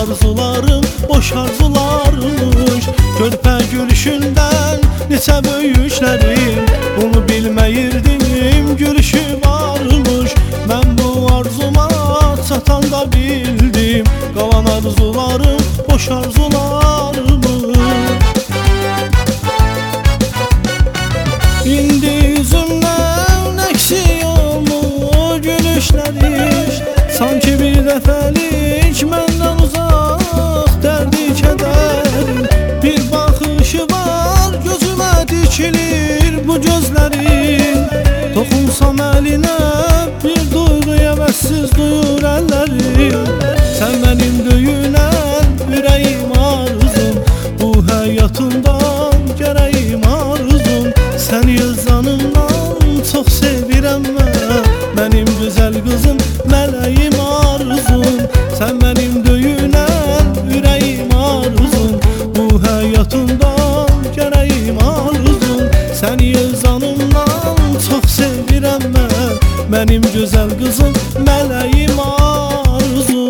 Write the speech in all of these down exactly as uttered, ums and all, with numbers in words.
arzularım boş arzularmış. Körpə gülüşündən neçə böyüklərim, bunu bilməyirdim, gülüşü varmış. Mən bu arzuma çatanda bildim, qalan arzularım boş arzularmış. İndi üzümdən əksik olmuş gülüşlərim, sanki bir dəfəlik məndən uzaq dərdi kədərim. Bir baxışı var gözümə dikilir bu gözlərin, toxunsam əlinə bir duyğu əvəzsiz duyur əllərim. Sən mənim döyünən ürəyim arzum, bu həyatımdan gərəyim arzum. Sən yazanımdan çox sevirəm mən, mənim gözəl qızım, mələyim arzum. Sən mənim döyünən ürəyim arzum, bu həyatımdan gərəyim arzum. Sən yazanımdan çox sevirəm mən, mənim gözəl qızım, mələyim arzum.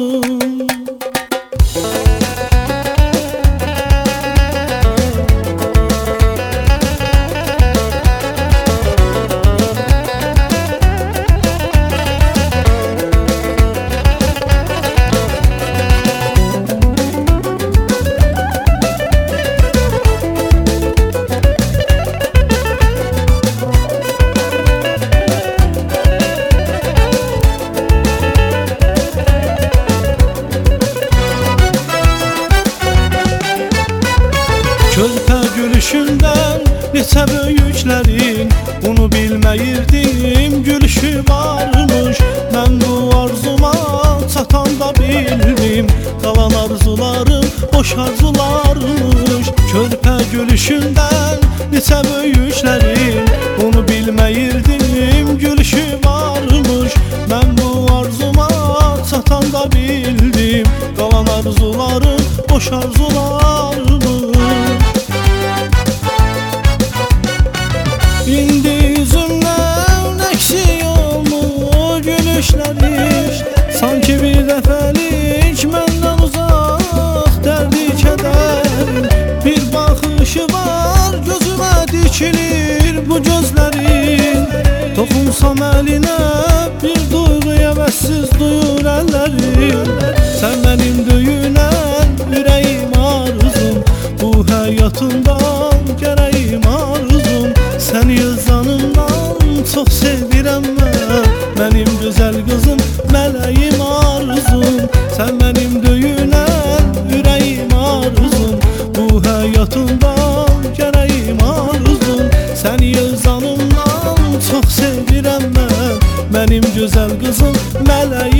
Körpə gülüşündən neçə böyüklərin, bunu bilməyirdim, gülüşü varmış. Mən bu arzuma çatanda bildim, qalan arzularım boş arzularmış. Körpə gülüşündən neçə böyüklərin, bunu bilməyirdim, gülüşü varmış. Mən bu arzuma çatanda bildim, qalan arzularım boş arzularmış. İndi üzümdən əksik olmuş gülüşlərim, sanki bir dəfəlik məndən uzaq dərdi kədərim. Bir baxışı var gözümə dikilir bu gözlərin, toxunsam əlinə bir duyğu əvəzsiz duyur əllərim. Sən mənim döyünən ürəyim arzum, bu həyatımdan gərəyim arzum. Sən yazanımdan çox sevirəm mən, mənim gözəl qızım, mələyim arzum. Sən mənim döyünən ürəyim arzum, bu həyatımdan gərəyim arzum. Sən yazanımdan çox sevirəm mən, mənim gözəl qızım, mələyim